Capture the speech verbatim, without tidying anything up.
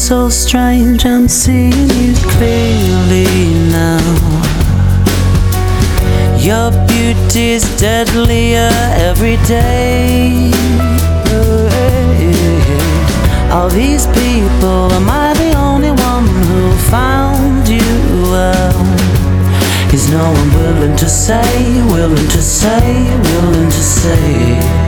so strange, I'm seeing you clearly now. Your beauty's deadlier every day. All these people, am I the only one who found you out? Is no one willing to say, willing to say, willing to say?